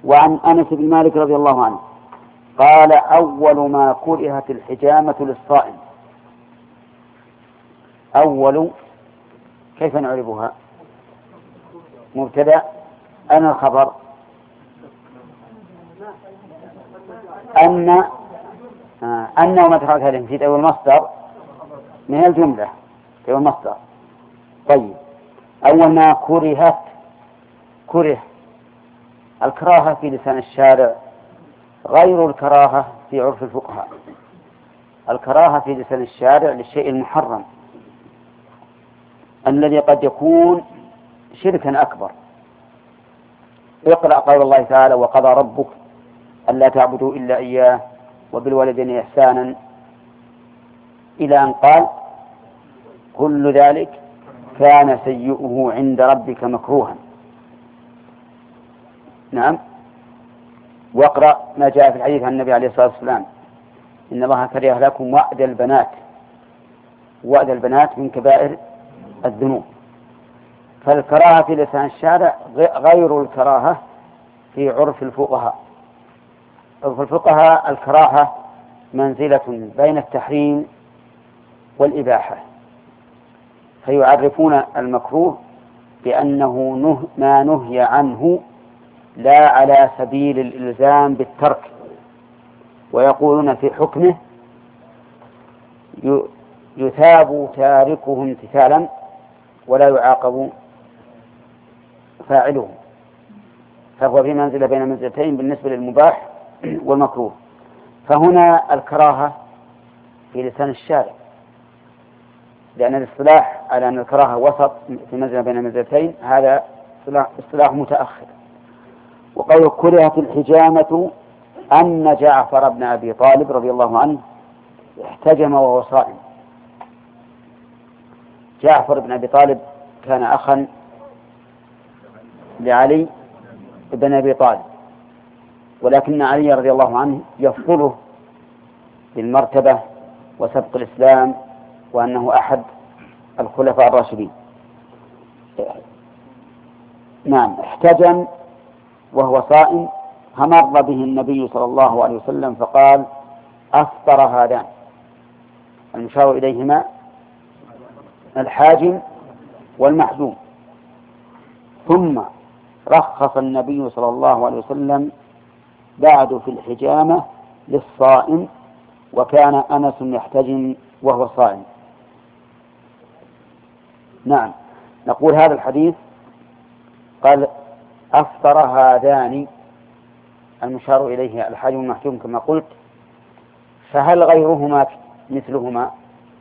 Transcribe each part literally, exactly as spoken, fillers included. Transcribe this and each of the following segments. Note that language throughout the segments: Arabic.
وعن أنس بن مالك رضي الله عنه قال أول ما كرهت الحجامة للصائم. أول كيف نعربها؟ مبتدأ. أنا الخبر أن آه أن وما تحرك هذه نسيت أول مصدر من الجملة أول مصدر. طيب أول ما كرهت كره الكراهة في لسان الشارع غير الكراهة في عرف الفقهاء. الكراهة في لسان الشارع للشيء المحرم الذي قد يكون شركا أكبر. اقرأ قول الله تعالى وقضى ربك ألا تعبدوا إلا إياه وبالوالدين إحسانا إلى أن قال كل ذلك كان سيئه عند ربك مكروها. نعم. واقرأ ما جاء في الحديث عن النبي عليه الصلاة والسلام إن الله كره لكم وأد البنات. وأد البنات من كبائر الذنوب. فالكراهة في لسان الشارع غير الكراهة في عرف الفقهاء. عرف الفقهاء الكراهة منزلة بين التحريم والإباحة، فيعرفون المكروه بأنه نه ما نهي عنه لا على سبيل الإلزام بالترك، ويقولون في حكمه يثاب تاركه امتثالا ولا يعاقب فاعله، فهو في منزلة بين منزلتين بالنسبة للمباح والمكروه. فهنا الكراهة في لسان الشارع، لأن الاصطلاح على أن الكراهة وسط في منزلة بين منزلتين هذا اصطلاح متأخر. وقول كرهت الحجامة أن جعفر بن أبي طالب رضي الله عنه احتجم وهو صائم. جعفر بن أبي طالب كان أخا لعلي بن أبي طالب، ولكن علي رضي الله عنه يفضله بالمرتبة وسبق الإسلام وأنه أحد الخلفاء الراشدين. نعم. احتجم وهو صائم فمر به النبي صلى الله عليه وسلم فقال أفطر هذان. المشار إليهما الحاجم والمحجوم. ثم رخص النبي صلى الله عليه وسلم بعد في الحجامة للصائم، وكان أنس يحتجم وهو صائم. نعم. نقول هذا الحديث قال أفطر هذان، المشار إليه الحاجم والمحجوم كما قلت، فهل غيرهما مثلهما؟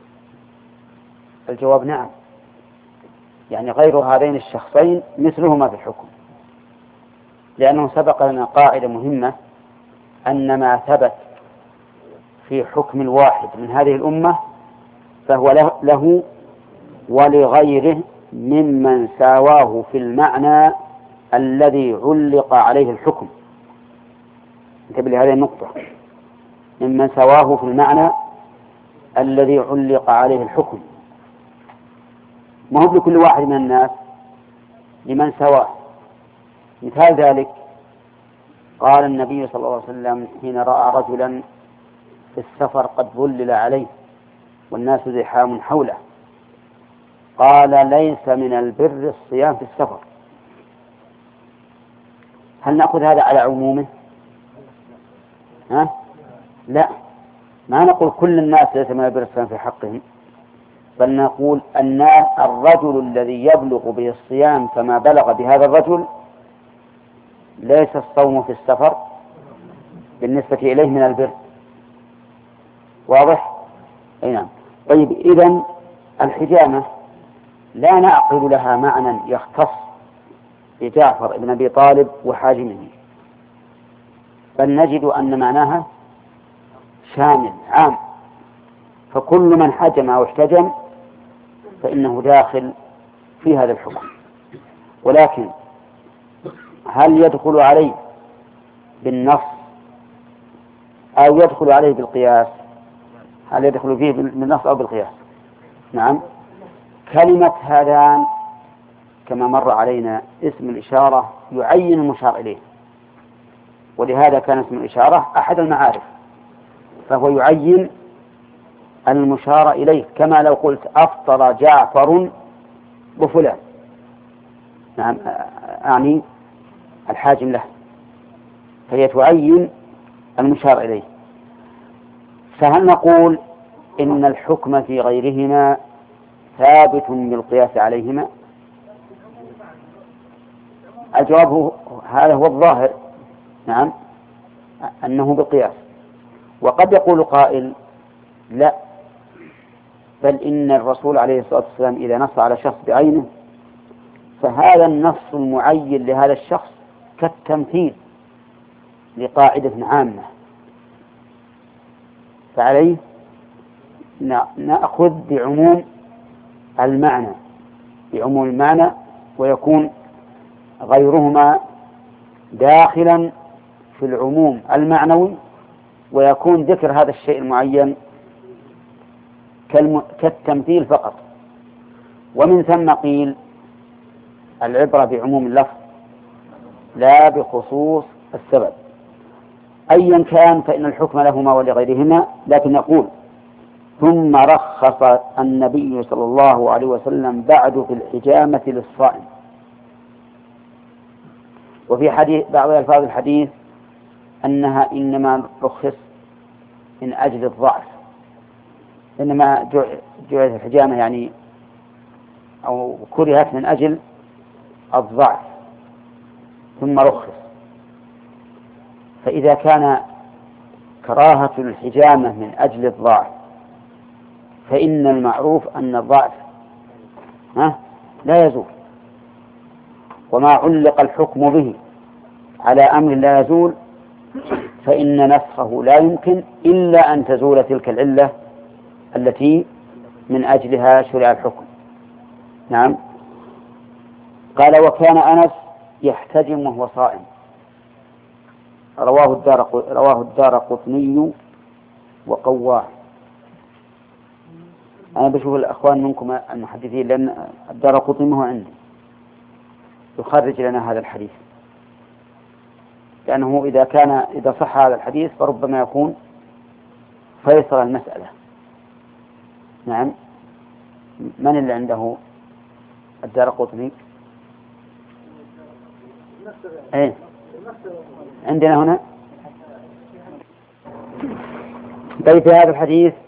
الجواب نعم، يعني غير هذين الشخصين مثلهما في الحكم، لأنه سبق لنا قاعدة مهمة أن ما ثبت في حكم الواحد من هذه الأمة فهو له ولغيره ممن ساواه في المعنى الذي علق عليه الحكم. انتبه لهذه النقطة، ممن سواه في المعنى الذي علق عليه الحكم، ما هو لكل واحد من الناس، لمن سواه. مثال ذلك قال النبي صلى الله عليه وسلم حين رأى رجلا في السفر قد ظلل عليه والناس زحام حوله قال ليس من البر الصيام في السفر. هل نأخذ هذا على عمومه؟ ها؟ لا، ما نقول كل الناس ليس من البر الصيام في حقهم، بل نقول أن الرجل الذي يبلغ به الصيام كما بلغ بهذا الرجل ليس الصوم في السفر بالنسبة إليه من البر. واضح؟ أي نعم. طيب إذن الحجامة لا نعقل لها معنى يختص بجعفر بن أبي طالب وحاجمه، بل نجد أن معناها شامل عام، فكل من حجم أو احتجم فإنه داخل في هذا الحكم. ولكن هل يدخل عليه بالنص أو يدخل عليه بالقياس؟ هل يدخل فيه بالنص أو بالقياس؟ نعم. كلمة هذان كما مر علينا اسم الإشارة يعين المشار إليه، ولهذا كان اسم الإشارة أحد المعارف، فهو يعين المشار إليه، كما لو قلت أفطر جعفر بفلان، نعم أعني الحاجم له، فهي تعين المشار إليه. فهل نقول إن الحكم في غيرهما ثابت بالقياس عليهما؟ الجواب هو هذا هو الظاهر، نعم أنه بالقياس. وقد يقول قائل لا، بل إن الرسول عليه الصلاة والسلام إذا نص على شخص بعينه فهذا النص المعين لهذا الشخص كالتمثيل لقاعدة عامة، فعليه نأخذ بعموم المعنى بعموم المعنى ويكون غيرهما داخلا في العموم المعنوي، ويكون ذكر هذا الشيء المعين كالتمثيل فقط. ومن ثم قيل العبرة بعموم اللفظ لا بخصوص السبب. أيا كان فإن الحكم لهما ولغيرهما، لكن نقول ثم رخص النبي صلى الله عليه وسلم بعد في الحجامة للصائم. وفي حديث بعض ألفاظ الحديث أنها إنما رخص من أجل الضعف، إنما جعلت الحجامة يعني أو كرهت من أجل الضعف ثم رخص. فإذا كان كراهة الحجامة من أجل الضعف فإن المعروف أن الضعف لا يزول، وما علق الحكم به على أمر لا يزول فإن نسخه لا يمكن إلا أن تزول تلك العلة التي من أجلها شرع الحكم. نعم. قال وكان أنس يحتجم وهو صائم، رواه الدار رواه الدارقطني وقواه. أنا بشوف الأخوان منكم المحدثين لأن الدارقطني هو عندي يخرج لنا هذا الحديث، لأنه إذا كان إذا صح هذا الحديث فربما يكون فيصل المسألة. نعم. من اللي عنده الدارقطني؟ ايه عندنا هنا. طيب في هذا الحديث